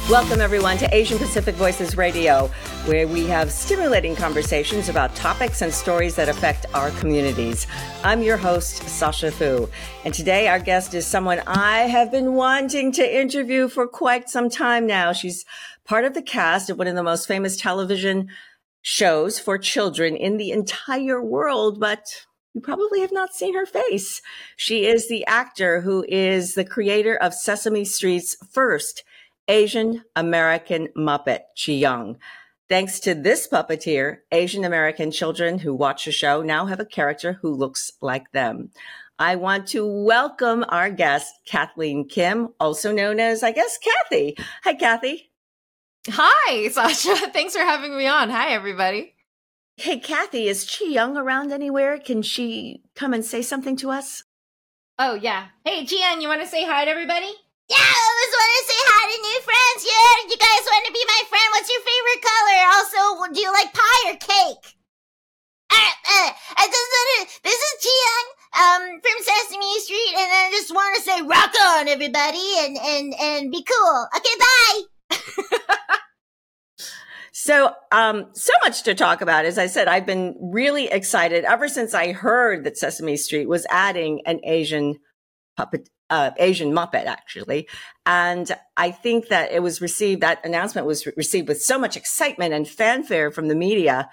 Welcome, everyone, to Asian Pacific Voices Radio, where we have stimulating conversations about topics and stories that affect our communities. I'm your host, Sasha Fu, and today our guest is someone I have been wanting to interview for quite some time now. She's part of the cast of one of the most famous television shows for children in the entire world, but you probably have not seen her face. She is the actor who is the creator of Sesame Street's first Asian American Muppet, Chi Young. Thanks to this puppeteer, Asian American children who watch the show now have a character who looks like them. I want to welcome our guest, Kathleen Kim, also known as, I guess, Kathy. Hi, Kathy. Hi, Sasha. Thanks for having me on. Hi, everybody. Hey, Kathy, is Chi Young around anywhere? Can she come and say something to us? Oh, yeah. Hey, Chi Young, you want to say hi to everybody? Yeah, I always want to say hi to new friends. Yeah, you guys want to be my friend? What's your favorite color? Also, do you like pie or cake? This is Chi Young, from Sesame Street, and I just want to say rock on, everybody, and be cool. Okay, bye. So much to talk about. As I said, I've been really excited ever since I heard that Sesame Street was adding an Asian Muppet, actually. And I think that that announcement was received with so much excitement and fanfare from the media,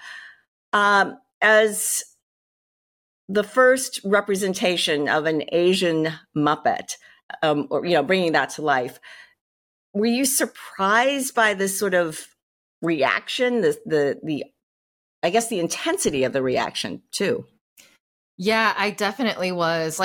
as the first representation of an Asian Muppet, bringing that to life. Were you surprised by this sort of reaction, the intensity of the reaction too? Yeah, I definitely was.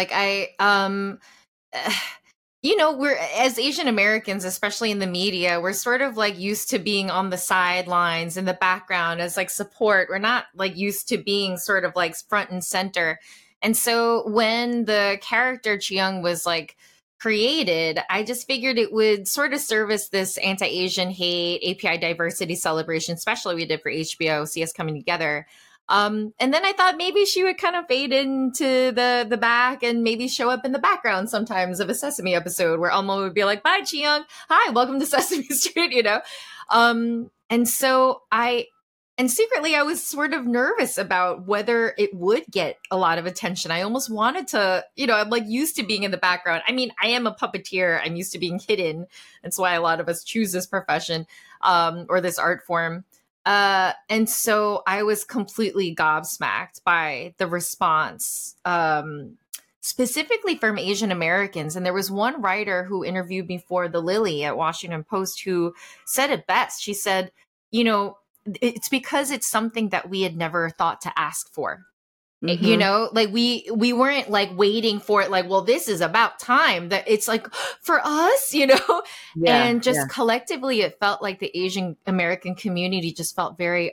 We're, as Asian Americans, especially in the media, we're sort of like used to being on the sidelines in the background as like support. We're not like used to being sort of like front and center. And so when the character Chi Young was like created, I just figured it would sort of service this anti-Asian hate, API diversity celebration, especially we did for HBO, See Us Coming Together. And then I thought maybe she would kind of fade into the back and maybe show up in the background sometimes of a Sesame episode where Elmo would be like, bye, Chi Young. Hi, welcome to Sesame Street, And secretly I was sort of nervous about whether it would get a lot of attention. I almost wanted to, I'm like used to being in the background. I mean, I am a puppeteer. I'm used to being hidden. That's why a lot of us choose this profession, or this art form. And so I was completely gobsmacked by the response, specifically from Asian Americans. And there was one writer who interviewed me for The Lily at Washington Post who said it best. She said, it's because it's something that we had never thought to ask for. Mm-hmm. Like we weren't like waiting for it. Like, well, this is about time that it's like for us, and just collectively, it felt like the Asian American community just felt very,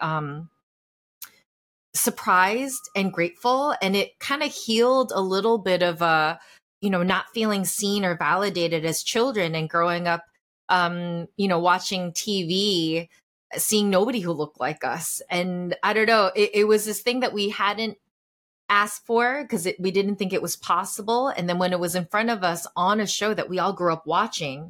surprised and grateful. And it kind of healed a little bit of, not feeling seen or validated as children and growing up, watching TV, seeing nobody who looked like us. And I don't know, it was this thing that we hadn't asked for because we didn't think it was possible. And then when it was in front of us on a show that we all grew up watching,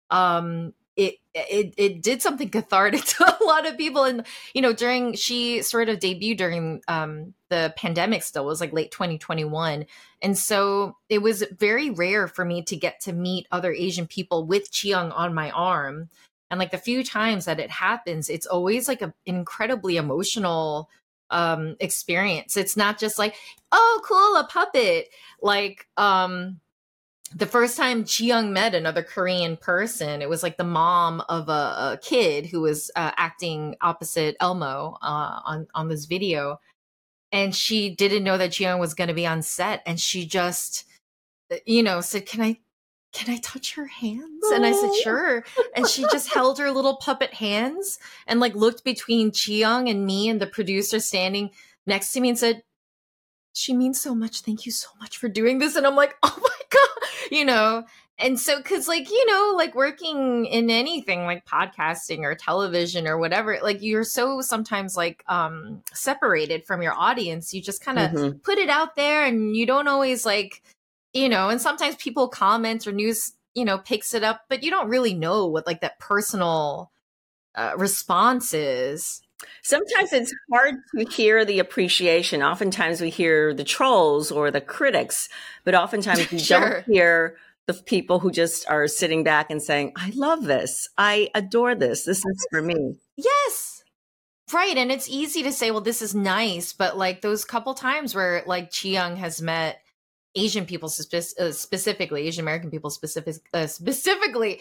it did something cathartic to a lot of people. And, she sort of debuted during the pandemic still, was like late 2021. And so it was very rare for me to get to meet other Asian people with Chi Young on my arm. And like the few times that it happens, it's always like an incredibly emotional experience. It's not just like, oh, cool, a puppet. Like the first time Chi Young met another Korean person, it was like the mom of a kid who was acting opposite Elmo on this video. And she didn't know that Chi Young was going to be on set. And she just, said, can I touch her hands? And I said, sure. And she just held her little puppet hands and like looked between Chi Young and me and the producer standing next to me and said, she means so much. Thank you so much for doing this. And I'm like, oh my God, And so, cause like, like working in anything like podcasting or television or whatever, like you're so sometimes like separated from your audience. You just kind of put it out there and you don't always like, and sometimes people comment or news picks it up, but you don't really know what like that personal response is. Sometimes it's hard to hear the appreciation. Oftentimes we hear the trolls or the critics, but oftentimes we Sure. don't hear the people who just are sitting back and saying, I love this. I adore this. This is for me. Yes. Right. And it's easy to say, well, this is nice. But like those couple times where like Chi Young has met Asian people specifically, Asian American people specifically,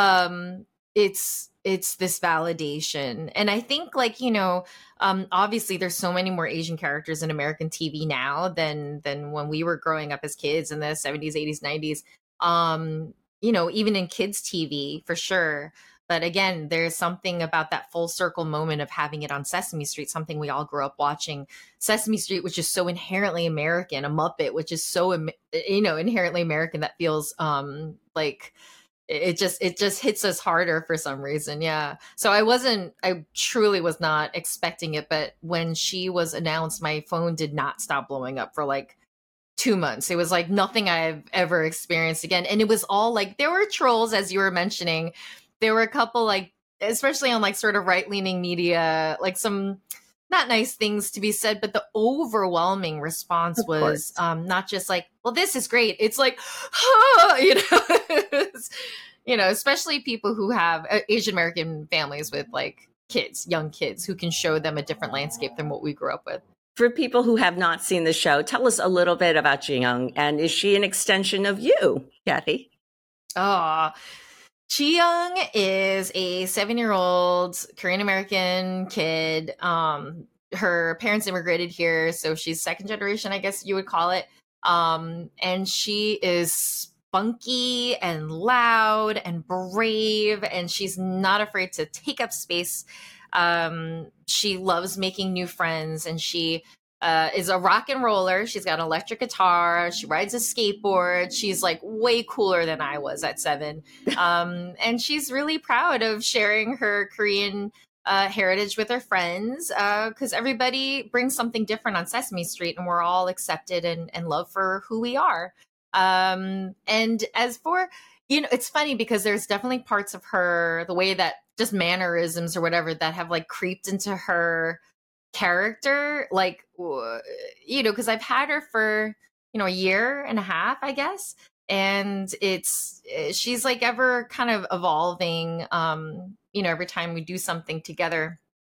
it's this validation. And I think like, obviously there's so many more Asian characters in American TV now than when we were growing up as kids in the 70s, 80s, 90s. Even in kids TV for sure. But again, there's something about that full circle moment of having it on Sesame Street, something we all grew up watching. Sesame Street, which is so inherently American, a Muppet, which is so, inherently American that feels like it just hits us harder for some reason. Yeah. So I truly was not expecting it. But when she was announced, my phone did not stop blowing up for like 2 months. It was like nothing I've ever experienced again. And it was all like, there were trolls, as you were mentioning. There were a couple, like, especially on like sort of right-leaning media, like some not nice things to be said, but the overwhelming response was not just like, well, this is great. It's like, especially people who have Asian American families with like kids, young kids who can show them a different landscape than what we grew up with. For people who have not seen the show, tell us a little bit about Chi Young. And is she an extension of you, Kathy? Chi Young is a 7-year-old Korean American kid. Her parents immigrated here, so she's second generation, I guess you would call it. And she is spunky and loud and brave, and she's not afraid to take up space. She loves making new friends, and she is a rock and roller. She's got an electric guitar. She rides a skateboard. She's like way cooler than I was at 7. And she's really proud of sharing her Korean heritage with her friends because everybody brings something different on Sesame Street, and we're all accepted and loved for who we are. And as for, it's funny because there's definitely parts of her, the way that just mannerisms or whatever that have like creeped into her character, like, because I've had her for, a year and a half, I guess. And she's like ever kind of evolving, every time we do something together.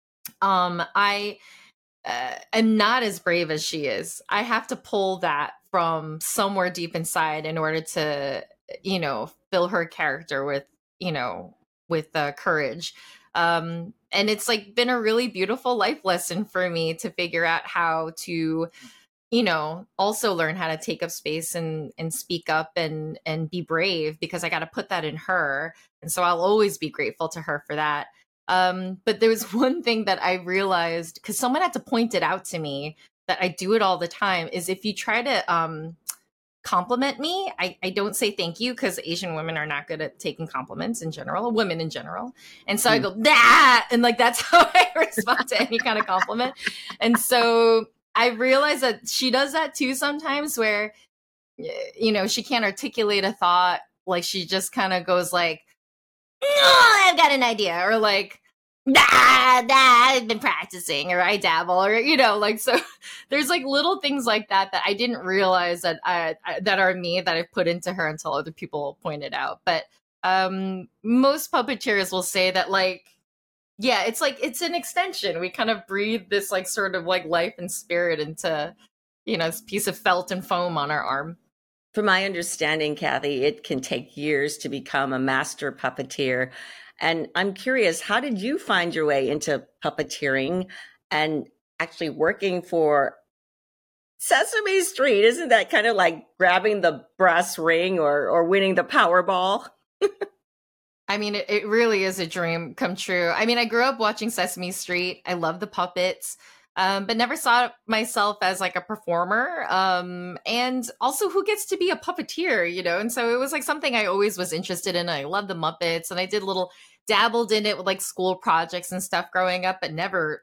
I am not as brave as she is. I have to pull that from somewhere deep inside in order to, fill her character with courage. And it's like been a really beautiful life lesson for me to figure out how to, also learn how to take up space and speak up and be brave, because I got to put that in her. And so I'll always be grateful to her for that. But there was one thing that I realized, because someone had to point it out to me, that I do it all the time, is if you try to compliment me, I don't say thank you, because Asian women are not good at taking compliments in general, women in general. And so I go, that, and like that's how I respond to any kind of compliment. And so I realize that she does that too sometimes, where she can't articulate a thought, like she just kind of goes like, oh, I've got an idea, or like, I've been practicing, or I dabble, or like, so there's like little things like that I didn't realize that that are me, that I've put into her until other people pointed out. But most puppeteers will say that, like, yeah, it's like it's an extension. We kind of breathe this like sort of like life and spirit into this piece of felt and foam on our arm. From my understanding, Kathy, it can take years to become a master puppeteer. And I'm curious, how did you find your way into puppeteering and actually working for Sesame Street? Isn't that kind of like grabbing the brass ring or winning the Powerball? I mean, it really is a dream come true. I mean, I grew up watching Sesame Street. I love the puppets, but never saw myself as like a performer. And also, who gets to be a puppeteer, And so it was like something I always was interested in. I love the Muppets, and I dabbled in it with like school projects and stuff growing up, but never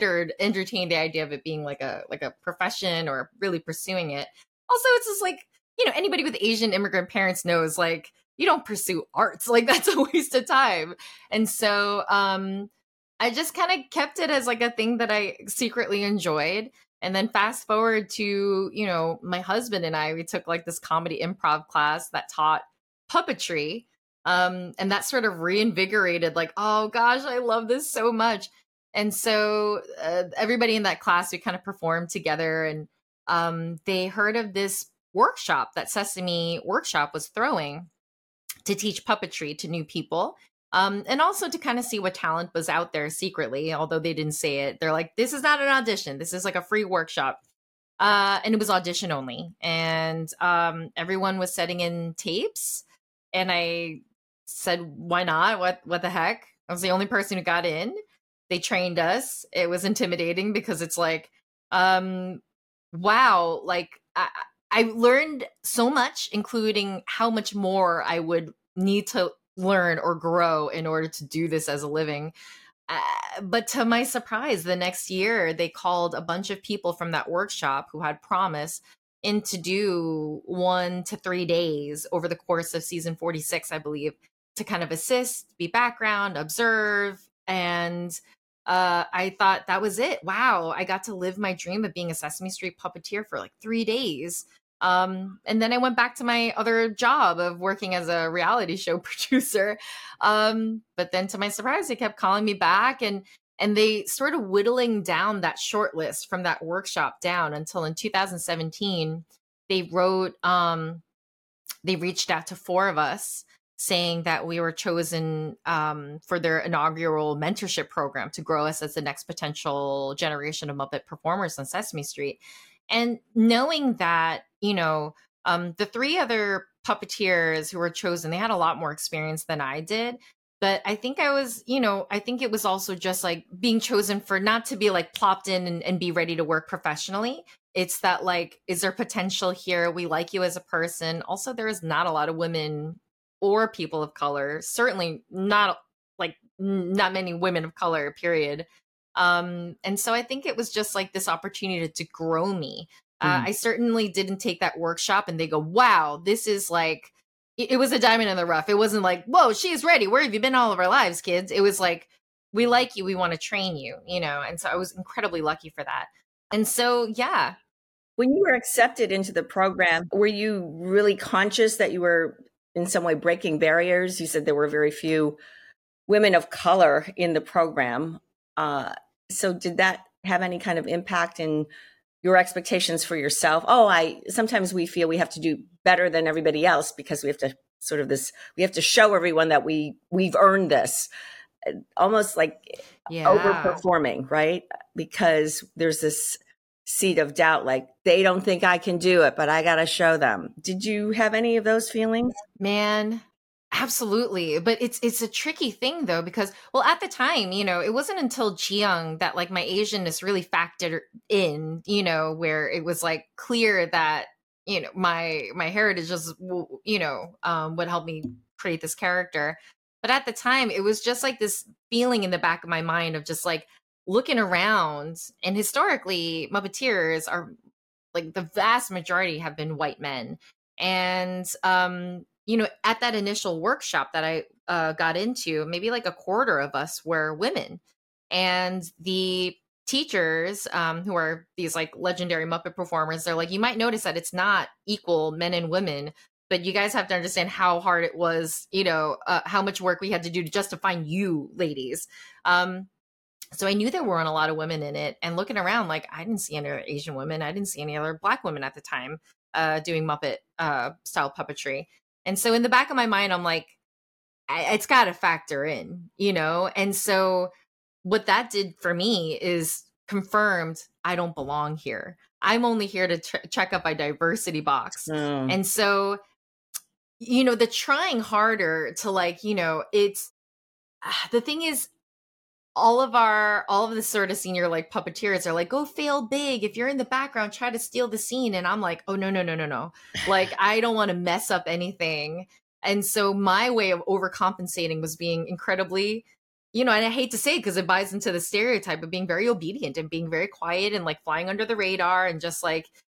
entertained the idea of it being like a profession or really pursuing it. Also, it's just like, anybody with Asian immigrant parents knows, like, you don't pursue arts. Like, that's a waste of time. And so I just kind of kept it as like a thing that I secretly enjoyed. And then fast forward to, my husband and we took like this comedy improv class that taught puppetry. And that sort of reinvigorated, like, oh gosh, I love this so much. And so everybody in that class, we kind of performed together, and they heard of this workshop that Sesame Workshop was throwing to teach puppetry to new people. And also to kind of see what talent was out there secretly, although they didn't say it. They're like, this is not an audition. This is like a free workshop. And it was audition only. And everyone was setting in tapes. And I said, why not? What the heck? I was the only person who got in. They trained us. It was intimidating because it's like, wow, like I learned so much, including how much more I would need to learn or grow in order to do this as a living. But to my surprise, the next year, they called a bunch of people from that workshop who had promise in to do 1 to 3 days over the course of season 46, I believe, to kind of assist, be background, observe. And I thought that was it. Wow, I got to live my dream of being a Sesame Street puppeteer for like 3 days. And then I went back to my other job of working as a reality show producer. But then to my surprise, they kept calling me back, and they sort of whittling down that short list from that workshop down until in 2017, they wrote, they reached out to 4 of us saying that we were chosen for their inaugural mentorship program to grow us as the next potential generation of Muppet performers on Sesame Street. And knowing that, the 3 other puppeteers who were chosen, they had a lot more experience than I did. But I think I think it was also just like being chosen for not to be like plopped in and be ready to work professionally. It's that, like, is there potential here? We like you as a person. Also, there is not a lot of women or people of color, certainly not many women of color, period. And so I think it was just like this opportunity to grow me. I certainly didn't take that workshop and they go, wow, this is like, it was a diamond in the rough. It wasn't like, whoa, she's ready. Where have you been all of our lives, kids? It was like, we like you. We want to train you, And so I was incredibly lucky for that. And so, yeah. When you were accepted into the program, were you really conscious that you were in some way breaking barriers? You said there were very few women of color in the program. So did that have any kind of impact in your expectations for yourself? Sometimes we feel we have to do better than everybody else because we have to we have to show everyone that we've earned this, almost like overperforming, right? Because there's this seed of doubt, like they don't think I can do it, but I got to show them. Did you have any of those feelings? Man, absolutely. But it's a tricky thing though, because, well, at the time, it wasn't until Jiyoung that like my Asianness really factored in, where it was like clear that, my heritage just, would help me create this character. But at the time, it was just like this feeling in the back of my mind of just like looking around, and historically Muppeteers are like the vast majority have been white men. And, at that initial workshop that I got into, maybe like a quarter of us were women. And the teachers, who are these like legendary Muppet performers, they're like, you might notice that it's not equal men and women, but you guys have to understand how hard it was, how much work we had to do just to find you ladies. So I knew there weren't a lot of women in it, and looking around, like I didn't see any other Asian women. I didn't see any other Black women at the time doing Muppet style puppetry. And so in the back of my mind, I'm like, it's got to factor in, And so what that did for me is confirmed I don't belong here. I'm only here to check up my diversity box. And so, the trying harder to like, it's the thing is, all of the sort of senior like puppeteers are like, go fail big. If you're in the background, try to steal the scene. And I'm like, oh, no. Like, I don't want to mess up anything. And so my way of overcompensating was being incredibly, and I hate to say it because it buys into the stereotype of being very obedient and being very quiet and like flying under the radar and just like,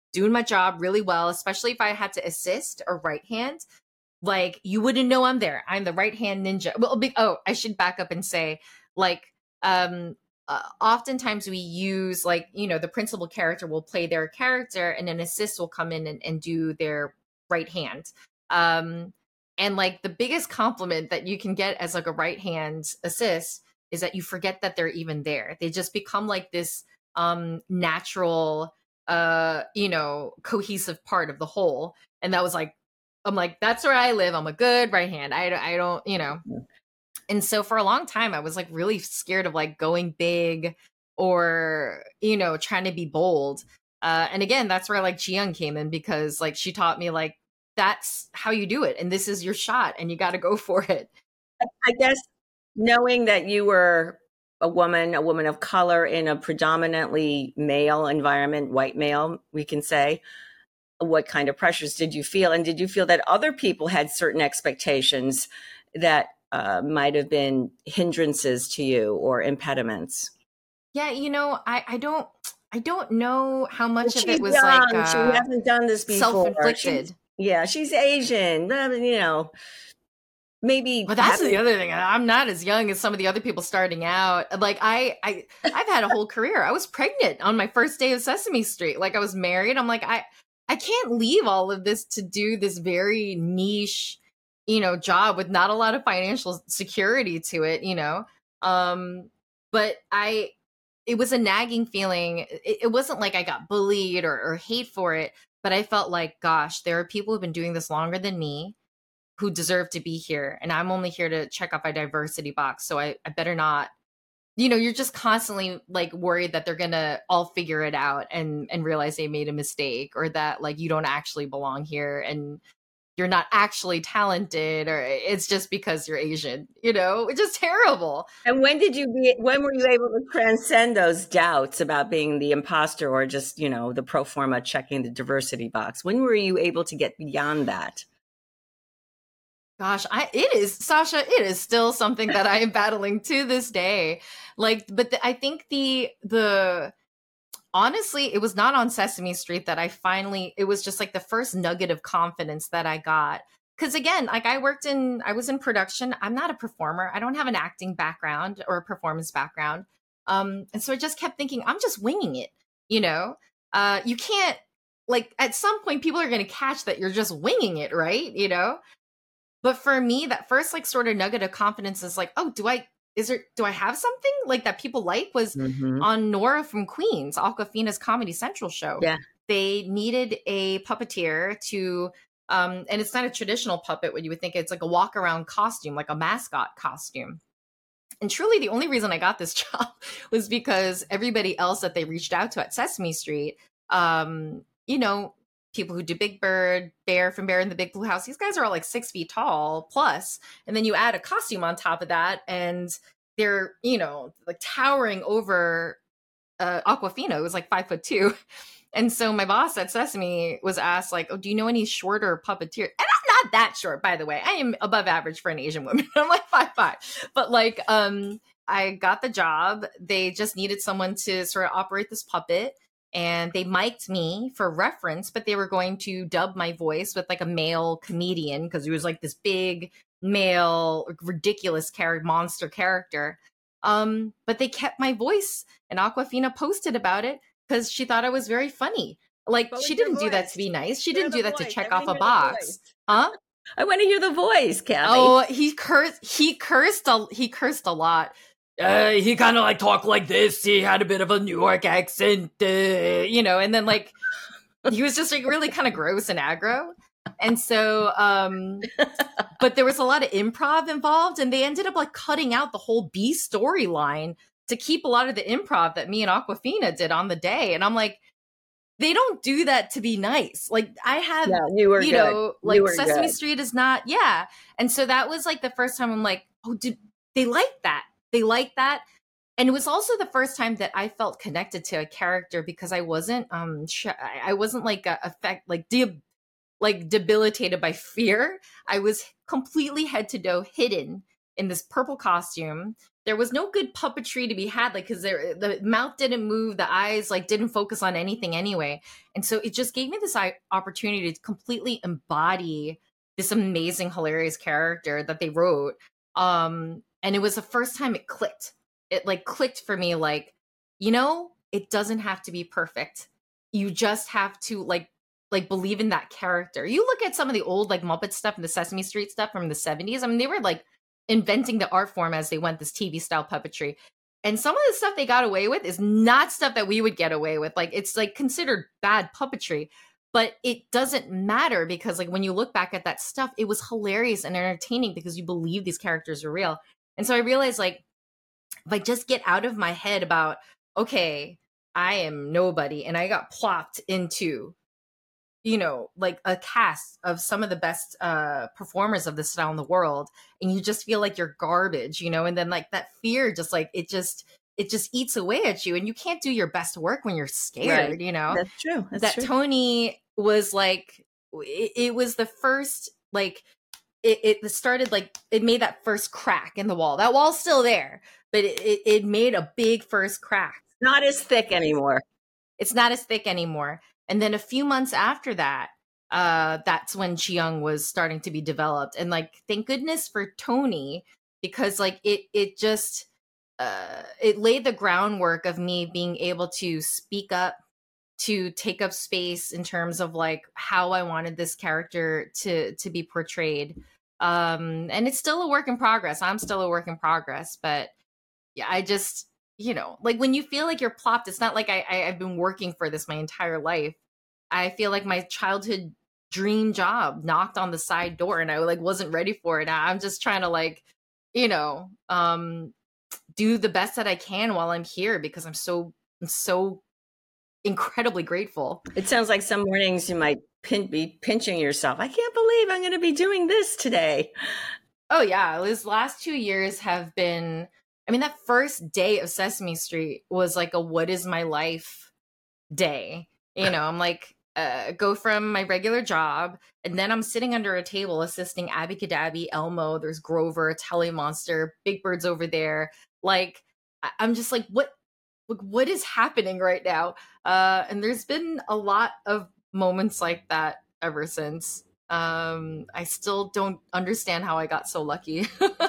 doing my job really well, especially if I had to assist or right hand. Like, you wouldn't know I'm there. I'm the right hand ninja. Well, I should back up and say, like, oftentimes we use, like, the principal character will play their character, and an assist will come in and do their right hand. And like, the biggest compliment that you can get as like a right hand assist is that you forget that they're even there. They just become like this natural, cohesive part of the whole. And that was like, I'm like, that's where I live. I'm a good right hand. I don't. And so for a long time, I was like really scared of like going big or, trying to be bold. And again, that's where like Ji-young came in, because like she taught me like, that's how you do it. And this is your shot and you got to go for it. I guess knowing that you were a woman of color in a predominantly male environment, white male, we can say, what kind of pressures did you feel? And did you feel that other people had certain expectations that might have been hindrances to you or impediments? Yeah, I don't know how much of it was young. like She hasn't done this before. Self-inflicted. She's Asian. Maybe. But that's the other thing. I'm not as young as some of the other people starting out. Like I've had a whole career. I was pregnant on my first day of Sesame Street. Like, I was married. I'm like, I can't leave all of this to do this very niche, job with not a lot of financial security to it, But it was a nagging feeling. It wasn't like I got bullied or hate for it, but I felt like, gosh, there are people who've been doing this longer than me who deserve to be here. And I'm only here to check off my diversity box. So I better not, you're just constantly like worried that they're going to all figure it out and realize they made a mistake, or that like you don't actually belong here and you're not actually talented, or it's just because you're Asian, which is terrible. And when were you able to transcend those doubts about being the imposter or just, the pro forma checking the diversity box? When were you able to get beyond that? Gosh, it is still something that I am battling to this day. Like, but I think honestly, it was not on Sesame Street that it was just like the first nugget of confidence that I got. Cause again, like I was in production. I'm not a performer. I don't have an acting background or a performance background. And so I just kept thinking, I'm just winging it. You can't, like, at some point people are going to catch that you're just winging it. Right. But for me, that first like sort of nugget of confidence is like, oh, do I have something like that people like was on Nora from Queens, Awkwafina's Comedy Central show. Yeah. They needed a puppeteer to, and it's not a traditional puppet when you would think it's like a walk around costume, like a mascot costume. And truly the only reason I got this job was because everybody else that they reached out to at Sesame Street, people who do Big Bird, Bear from Bear in the Big Blue House, these guys are all like 6 feet tall plus. And then you add a costume on top of that, and they're, like towering over Awkwafina, who was like 5'2". And so my boss at Sesame was asked, like, oh, do you know any shorter puppeteers? And I'm not that short, by the way. I am above average for an Asian woman. I'm like 5'5". But like, I got the job. They just needed someone to sort of operate this puppet. And they mic'd me for reference, but they were going to dub my voice with like a male comedian, because he was like this big male, ridiculous monster character. But they kept my voice, and Awkwafina posted about it because she thought I was very funny. Like, she didn't do that to be nice. She didn't do that to check off a box. Huh? I want to hear the voice, Kathy. Oh, he cursed a lot. He kind of like talked like this. He had a bit of a New York accent, and then like he was just like really kind of gross and aggro. And so, but there was a lot of improv involved, and they ended up like cutting out the whole B storyline to keep a lot of the improv that me and Awkwafina did on the day. And I'm like, they don't do that to be nice. Like, I have, like Sesame Street is not, yeah. And so that was like the first time I'm like, oh, did they like that? They like that. And it was also the first time that I felt connected to a character, because I wasn't, I wasn't like debilitated by fear. I was completely head to toe hidden in this purple costume. There was no good puppetry to be had, like, because the mouth didn't move, the eyes like didn't focus on anything anyway. And so it just gave me this opportunity to completely embody this amazing, hilarious character that they wrote. And it was the first time it clicked. It like clicked for me, like, you know, it doesn't have to be perfect. You just have to like believe in that character. You look at some of the old like Muppet stuff and the Sesame Street stuff from the 70s. I mean, they were like inventing the art form as they went, this TV style puppetry. And some of the stuff they got away with is not stuff that we would get away with. Like, it's like considered bad puppetry, but it doesn't matter because like when you look back at that stuff, it was hilarious and entertaining because you believe these characters are real. And so I realized, like, if I just get out of my head about, okay, I am nobody and I got plopped into, you know, like a cast of some of the best performers of this style in the world, and you just feel like you're garbage, you know, and then like that fear just like it just eats away at you, and you can't do your best work when you're scared, Right. you know. That's true. That's true. Tony was like, it was the first, like, it started, like, it made that first crack in the wall. That wall's still there, but it made a big first crack. Not as thick anymore. It's not as thick anymore. And then a few months after that, that's when Chi-Young was starting to be developed. And like, thank goodness for Tony, because like it just it laid the groundwork of me being able to speak up, to take up space in terms of like how I wanted this character to be portrayed. And it's still a work in progress. I'm still a work in progress, but yeah, I just, you know, like when you feel like you're plopped, it's not like I've been working for this my entire life. I feel like my childhood dream job knocked on the side door and I like wasn't ready for it. I'm just trying to like, you know, do the best that I can while I'm here because I'm so incredibly grateful. It sounds like some mornings you might be pinching yourself. I can't believe I'm going to be doing this today. Oh yeah, these last 2 years have been, I mean, that first day of Sesame Street was like a what is my life day. You know, I'm like, go from my regular job, and then I'm sitting under a table assisting Abby Cadabby, Elmo, there's Grover, Telly Monster, Big Bird's over there. Like, I'm just like, what is happening right now? And there's been a lot of moments like that ever since. I still don't understand how I got so lucky.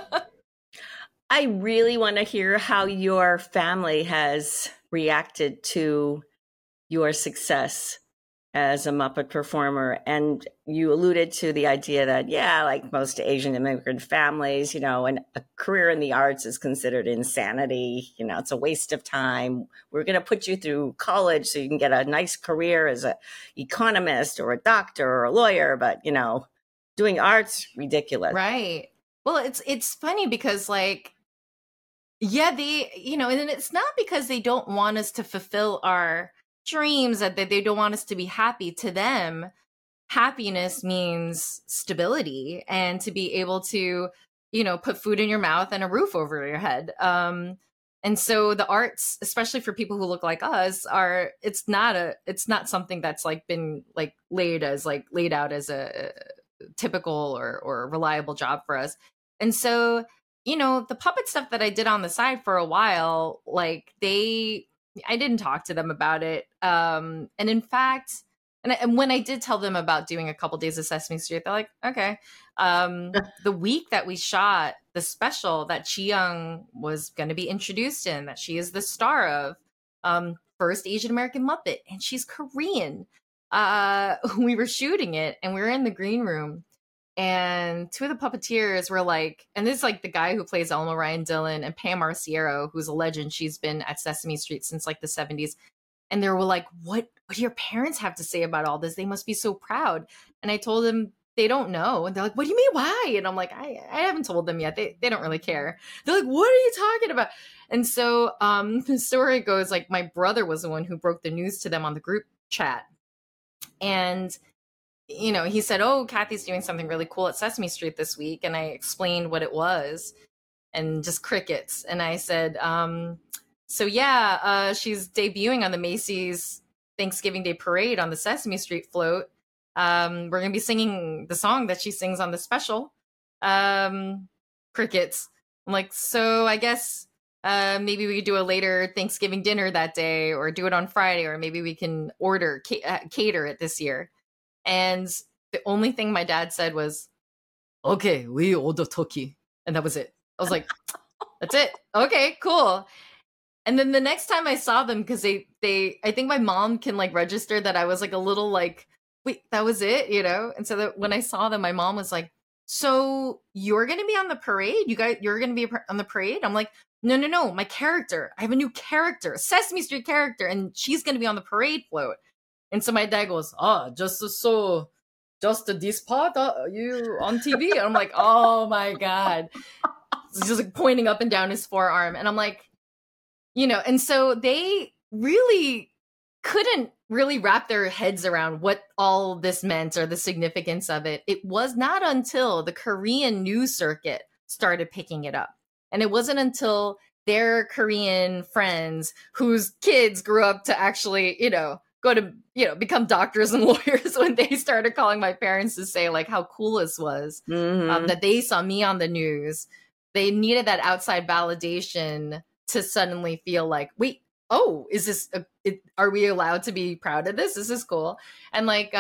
I really want to hear how your family has reacted to your success as a Muppet performer. And you alluded to the idea that, yeah, like most Asian immigrant families, you know, and a career in the arts is considered insanity. You know, it's a waste of time. We're going to put you through college so you can get a nice career as an economist or a doctor or a lawyer. But, you know, doing art's ridiculous. Right. Well, it's funny because like, yeah, you know, and it's not because they don't want us to fulfill our dreams, that they don't want us to be happy. To them, happiness means stability and to be able to, you know, put food in your mouth and a roof over your head. And so the arts, especially for people who look like us, it's not something that's like been like laid out as a typical or reliable job for us. And so, you know, the puppet stuff that I did on the side for a while, like I didn't talk to them about it. And in fact, and when I did tell them about doing a couple days of Sesame Street, they're like, okay. The week that we shot the special that Chi-Young was going to be introduced in, that she is the star of, first Asian American Muppet, and she's Korean. We were shooting it and we were in the green room. And two of the puppeteers were like, and this is like the guy who plays Elmo, Ryan Dillon, and Pam Marciero, who's a legend. She's been at Sesame Street since like the 70s. And they were like, what do your parents have to say about all this? They must be so proud. And I told them they don't know. And they're like, what do you mean, why? And I'm like, I haven't told them yet. They don't really care. They're like, what are you talking about? And so the story goes like, my brother was the one who broke the news to them on the group chat. And you know, he said, oh, Kathy's doing something really cool at Sesame Street this week. And I explained what it was and just crickets. And I said, so yeah, she's debuting on the Macy's Thanksgiving Day Parade on the Sesame Street float. We're going to be singing the song that she sings on the special. Crickets. I'm like, so I guess maybe we could do a later Thanksgiving dinner that day, or do it on Friday, or maybe we can order cater it this year. And the only thing my dad said was, okay, we order turkey. And that was it. I was like, that's it. Okay, cool. And then the next time I saw them, because I think my mom can like register that I was like a little like, wait, that was it, you know? And so that when I saw them, my mom was like, so you're going to be on the parade? You're going to be on the parade? I'm like, no, my character. I have a new character, a Sesame Street character, and she's going to be on the parade float. And so my dad goes, just this part, you on TV? And I'm like, oh my God. He's just like pointing up and down his forearm. And I'm like, you know, and so they really couldn't really wrap their heads around what all this meant or the significance of it. It was not until the Korean news circuit started picking it up. And it wasn't until their Korean friends whose kids grew up to actually, you know, go to, you know, become doctors and lawyers, when they started calling my parents to say like how cool this was, that they saw me on the news. They needed that outside validation to suddenly feel like, wait, is this, are we allowed to be proud of this? This is cool. And like,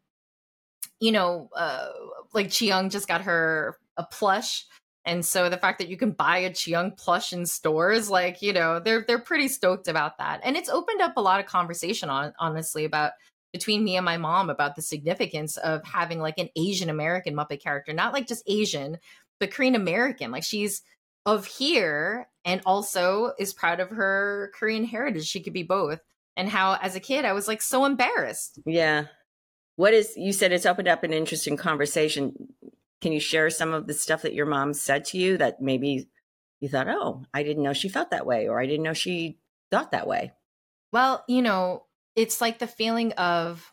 you know, like Chiyoung just got her a plush. And so the fact that you can buy a Chiyoung plush in stores, like, you know, they're pretty stoked about that. And it's opened up a lot of conversation honestly, about between me and my mom about the significance of having like an Asian American Muppet character, not like just Asian, but Korean American. Like she's of here and also is proud of her Korean heritage. She could be both. And how as a kid I was like so embarrassed. Yeah. You said it's opened up an interesting conversation. Can you share some of the stuff that your mom said to you that maybe you thought, oh, I didn't know she felt that way, or I didn't know she thought that way? Well, you know, it's like the feeling of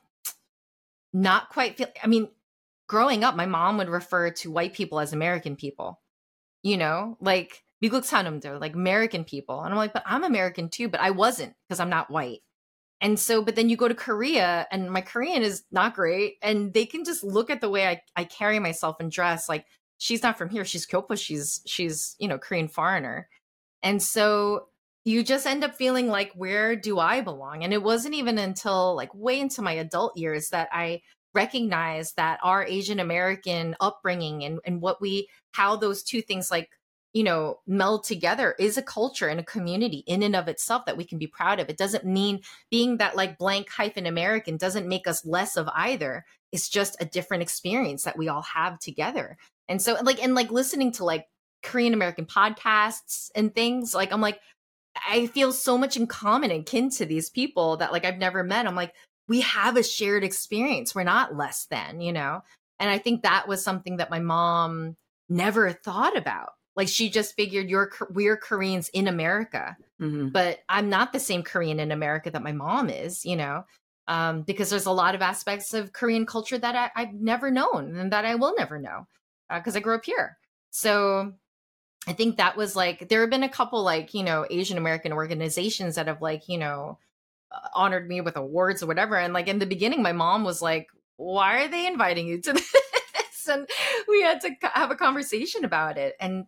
not quite I mean, growing up, my mom would refer to white people as American people. You know, like 미국 사람들, like American people. And I'm like, but I'm American too, but I wasn't because I'm not white. And so, but then you go to Korea and my Korean is not great. And they can just look at the way I carry myself and dress. Like she's not from here. She's Kyopo. She's, you know, Korean foreigner. And so you just end up feeling like, where do I belong? And it wasn't even until like way into my adult years that I recognized that our Asian American upbringing and how those two things like, you know, meld together is a culture and a community in and of itself that we can be proud of. It doesn't mean being that like blank hyphen American doesn't make us less of either. It's just a different experience that we all have together. And so like listening to like Korean American podcasts and things, like I'm like, I feel so much in common and kin to these people that like I've never met. I'm like, we have a shared experience. We're not less than, you know? And I think that was something that my mom never thought about. Like she just figured we're Koreans in America, but I'm not the same Korean in America that my mom is, you know, because there's a lot of aspects of Korean culture that I've never known and that I will never know because I grew up here. So I think that was like, there have been a couple like, you know, Asian American organizations that have like, you know, honored me with awards or whatever. And like in the beginning, my mom was like, why are they inviting you to this? And we had to have a conversation about it. And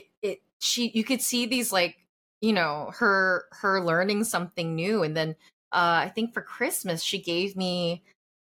you could see these like, you know, her learning something new. And then I think for Christmas, she gave me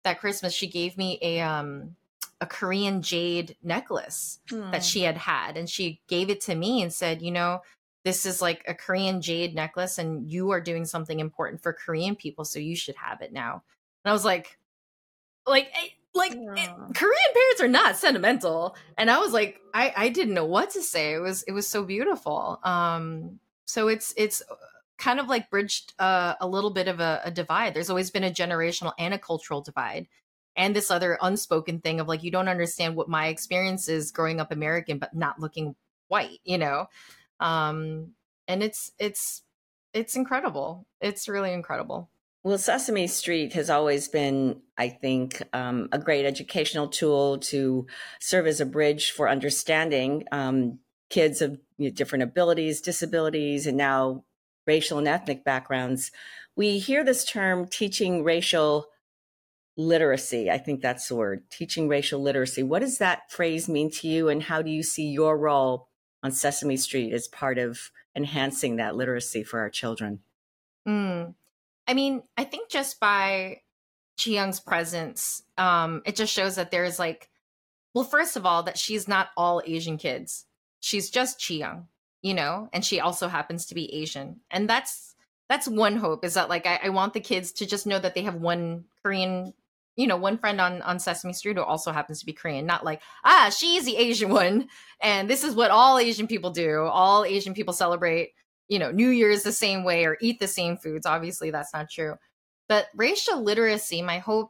a Korean jade necklace that she had. And she gave it to me and said, you know, this is like a Korean jade necklace and you are doing something important for Korean people. So you should have it now. And I was like, Korean parents are not sentimental. And I was like, I didn't know what to say. It was so beautiful. So it's kind of like bridged a little bit of a divide. There's always been a generational and a cultural divide. And this other unspoken thing of like, you don't understand what my experience is growing up American, but not looking white, you know? And it's incredible. It's really incredible. Well, Sesame Street has always been, I think, a great educational tool to serve as a bridge for understanding kids of different abilities, disabilities, and now racial and ethnic backgrounds. We hear this term teaching racial literacy. I think that's the word, teaching racial literacy. What does that phrase mean to you, and how do you see your role on Sesame Street as part of enhancing that literacy for our children? Mm. I mean, I think just by Chi Young's presence, it just shows that there's like, well, first of all, that she's not all Asian kids. She's just Chi Young, and she also happens to be Asian. And that's one hope, is that like I want the kids to just know that they have one Korean, one friend on Sesame Street who also happens to be Korean. Not like, she's the Asian one, and this is what all Asian people do. All Asian people celebrate, New Year's the same way or eat the same foods. Obviously, that's not true. But racial literacy, my hope,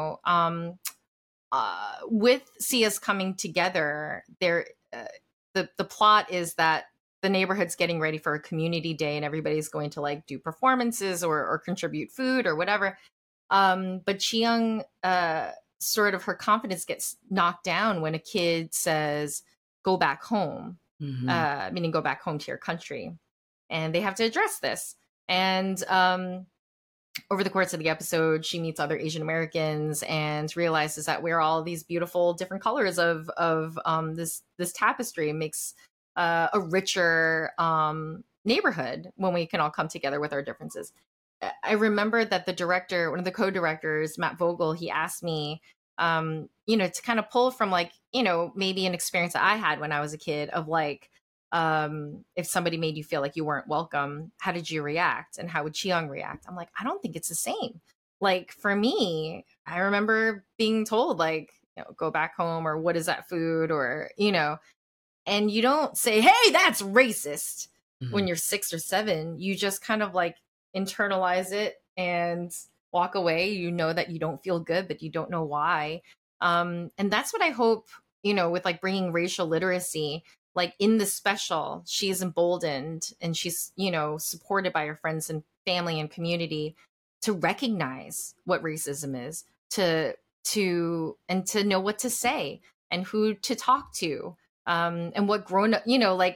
with See Us Coming Together, the plot is that the neighborhood's getting ready for a community day, and everybody's going to like do performances or contribute food or whatever. But Chi Young, sort of her confidence gets knocked down when a kid says, "Go back home," meaning go back home to your country, and they have to address this. And over the course of the episode, she meets other Asian Americans and realizes that we're all these beautiful different colors of this tapestry. It makes a richer neighborhood when we can all come together with our differences. I remember that the director, one of the co-directors, Matt Vogel, he asked me, to kind of pull from like, maybe an experience that I had when I was a kid of like, if somebody made you feel like you weren't welcome, how did you react? And how would Chi Young react? I'm like, I don't think it's the same. Like for me, I remember being told like, go back home, or what is that food? Or, and you don't say, hey, that's racist when you're 6 or 7. You just kind of like internalize it and walk away. You know that you don't feel good, but you don't know why. And that's what I hope, with like bringing racial literacy. Like in the special, she's emboldened and she's, supported by her friends and family and community to recognize what racism is, to know what to say and who to talk to, and what grown up,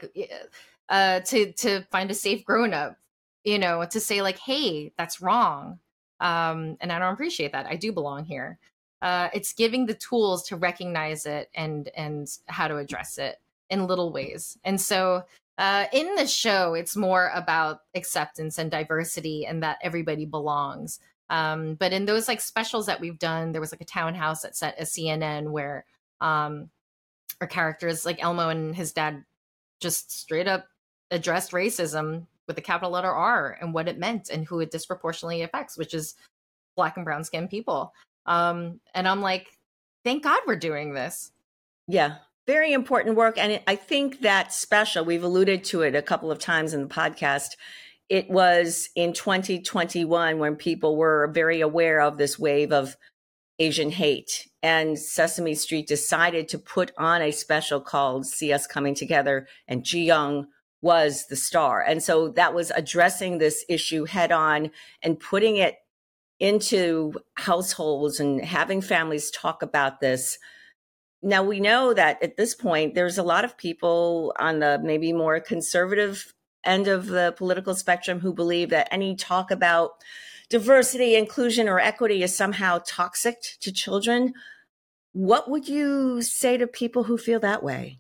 to find a safe grown up, to say like, hey, that's wrong. And I don't appreciate that. I do belong here. It's giving the tools to recognize it and how to address it in little ways. And so in the show, it's more about acceptance and diversity and that everybody belongs. But in those like specials that we've done, there was like a townhouse that's set at CNN where our characters like Elmo and his dad just straight up addressed racism with a capital letter R and what it meant and who it disproportionately affects, which is Black and brown skinned people. And I'm like, thank God we're doing this. Yeah. Very important work. And I think that special, we've alluded to it a couple of times in the podcast. It was in 2021 when people were very aware of this wave of Asian hate. And Sesame Street decided to put on a special called See Us Coming Together. And Chi Young was the star. And so that was addressing this issue head on and putting it into households and having families talk about this. Now, we know that at this point, there's a lot of people on the maybe more conservative end of the political spectrum who believe that any talk about diversity, inclusion, or equity is somehow toxic to children. What would you say to people who feel that way?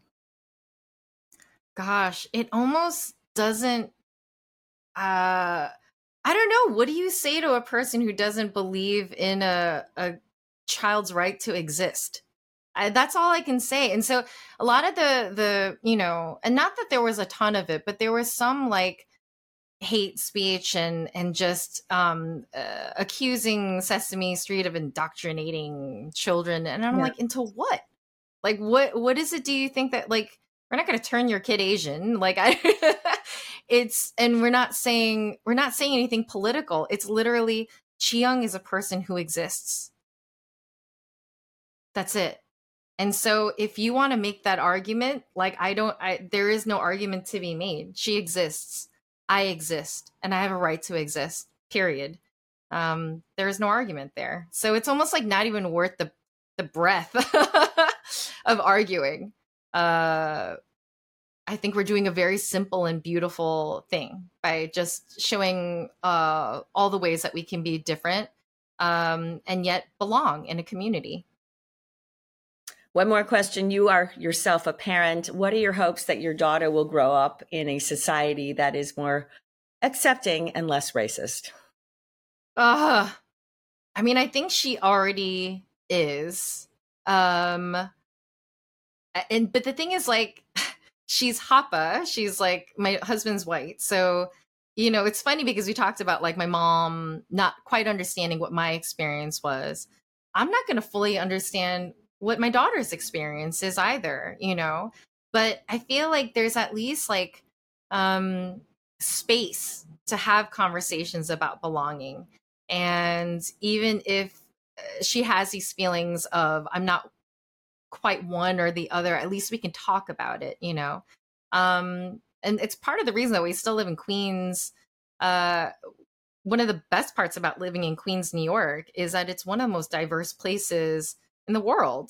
Gosh, it almost doesn't, I don't know. What do you say to a person who doesn't believe in a child's right to exist? That's all I can say. And so a lot of the and not that there was a ton of it, but there was some like hate speech and just accusing Sesame Street of indoctrinating children. And I'm like, into what? Like, what is it? Do you think that like, we're not going to turn your kid Asian? Like and we're not saying anything political. It's literally Chi Young is a person who exists. That's it. And so if you want to make that argument, like there is no argument to be made. She exists. I exist. And I have a right to exist, period. There is no argument there. So it's almost like not even worth the breath of arguing. I think we're doing a very simple and beautiful thing by just showing all the ways that we can be different and yet belong in a community. One more question. You are yourself a parent. What are your hopes that your daughter will grow up in a society that is more accepting and less racist? I mean, I think she already is. But the thing is, like, she's Hapa. She's like, my husband's white. So, you know, it's funny because we talked about like my mom not quite understanding what my experience was. I'm not going to fully understand what my daughter's experience is either, you know, but I feel like there's at least like space to have conversations about belonging. And even if she has these feelings of, I'm not quite one or the other, at least we can talk about it, you know. And it's part of the reason that we still live in Queens. One of the best parts about living in Queens, New York, is that it's one of the most diverse places in the world.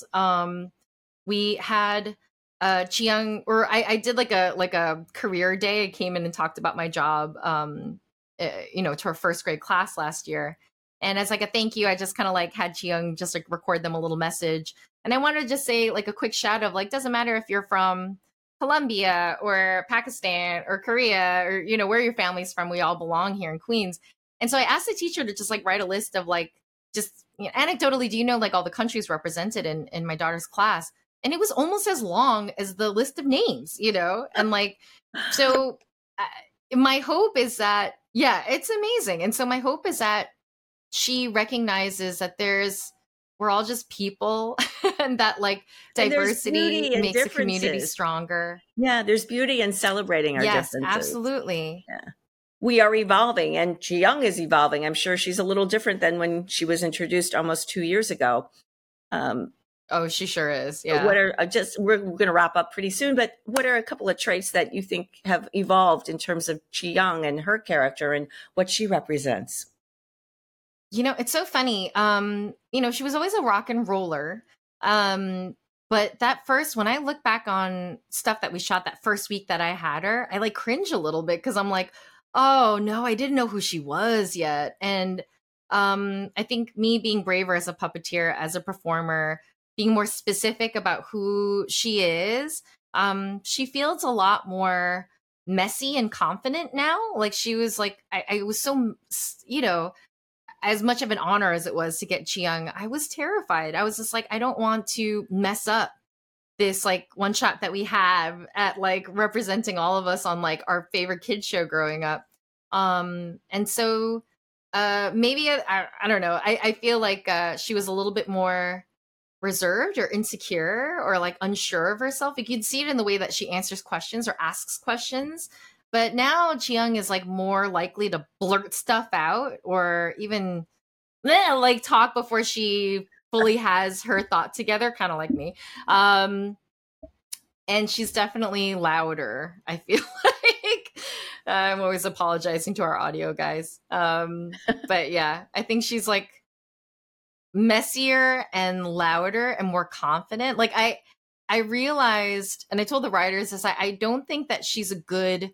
We had Chiang, or I did like a career day. I came in and talked about my job, you know, to her first grade class last year. And as like a thank you, I just kind of like had Chiang just like record them a little message. And I wanted to just say like a quick shout of like, doesn't matter if you're from Colombia or Pakistan or Korea or, you know, where your family's from, we all belong here in Queens. And so I asked the teacher to just like write a list of like, just, you know, anecdotally, do you know like all the countries represented in my daughter's class? And it was almost as long as the list of names, you know? And like, so my hope is that, yeah, it's amazing. And so my hope is that she recognizes that we're all just people and that like diversity makes the community stronger. Yeah, there's beauty in celebrating our differences. Yes, absolutely. Yeah. We are evolving, and Chiang is evolving. I'm sure she's a little different than when she was introduced almost 2 years ago. Oh, she sure is. Yeah. What are we're going to wrap up pretty soon, but what are a couple of traits that you think have evolved in terms of Chiang and her character and what she represents? You know, it's so funny. You know, she was always a rock and roller. But that first, when I look back on stuff that we shot that first week that I had her, I like cringe a little bit because I'm like, oh no, I didn't know who she was yet. And I think me being braver as a puppeteer, as a performer, being more specific about who she is, she feels a lot more messy and confident now. Like she was like, I was so, you know, as much of an honor as it was to get Chiang, I was terrified. I was just like, I don't want to mess up this like one shot that we have at like representing all of us on like our favorite kids show growing up. And so maybe I don't know. I feel like she was a little bit more reserved or insecure or like unsure of herself. You could see it in the way that she answers questions or asks questions. But now Chiang is like more likely to blurt stuff out or even like talk before she fully has her thought together, kind of like me. And she's definitely louder, I feel like. I'm always apologizing to our audio guys. But yeah, I think she's like messier and louder and more confident. Like I realized, and I told the writers this, I don't think that she's a good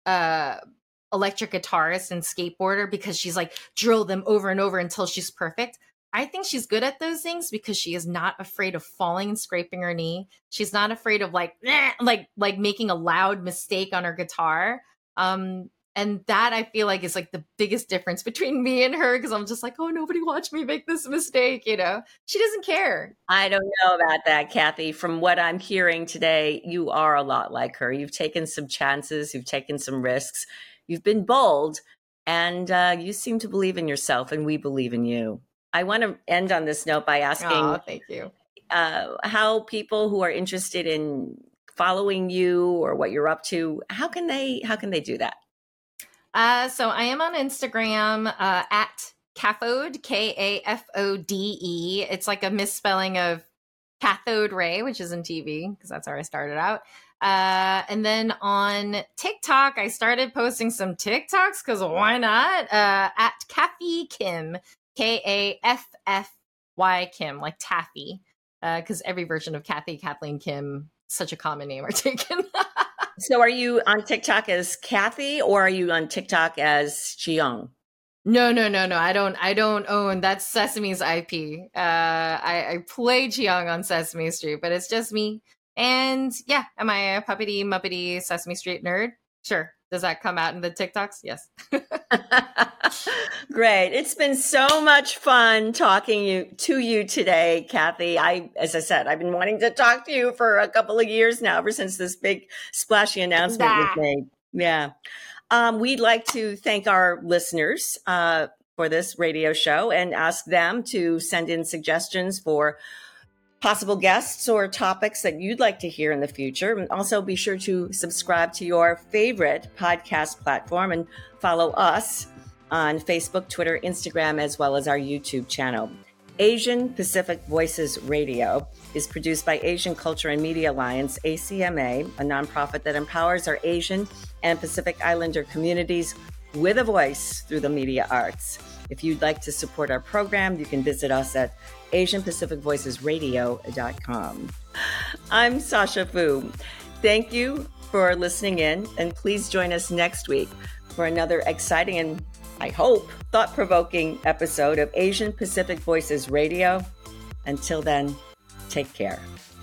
electric guitarist and skateboarder because she's like drill them over and over until she's perfect. I think she's good at those things because she is not afraid of falling and scraping her knee. She's not afraid of like making a loud mistake on her guitar. And that I feel like is like the biggest difference between me and her, because I'm just like, oh, nobody watch me make this mistake, you know? She doesn't care. I don't know about that, Kathy. From what I'm hearing today, you are a lot like her. You've taken some chances, you've taken some risks, you've been bold, and you seem to believe in yourself, and we believe in you. I want to end on this note by asking thank you. How people who are interested in following you or what you're up to, how can they do that? So I am on Instagram at Kafode, Kafode. It's like a misspelling of cathode ray, which is in TV, because that's how I started out. And then on TikTok, I started posting some TikToks, because why not? At Kaffy Kim, Kaffy Kim, like taffy, because every version of Kathy, Kathleen Kim, such a common name, are taken. So are you on TikTok as Kathy or are you on TikTok as Chiang? No. I don't own, that's Sesame's IP. I play Chiang on Sesame Street, but it's just me. And yeah, am I a puppety muppety Sesame Street nerd? Sure. Does that come out in the TikToks? Yes. Great. It's been so much fun talking to you today, Kathy. As I said, I've been wanting to talk to you for a couple of years now, ever since this big splashy announcement was made. Yeah. We'd like to thank our listeners for this radio show and ask them to send in suggestions for possible guests or topics that you'd like to hear in the future. And also be sure to subscribe to your favorite podcast platform and follow us on Facebook, Twitter, Instagram, as well as our YouTube channel. Asian Pacific Voices Radio is produced by Asian Culture and Media Alliance, ACMA, a nonprofit that empowers our Asian and Pacific Islander communities with a voice through the media arts. If you'd like to support our program, you can visit us at AsianPacificVoicesRadio.com. I'm Sasha Fu. Thank you for listening in, and please join us next week for another exciting and, I hope, thought-provoking episode of Asian Pacific Voices Radio. Until then, take care.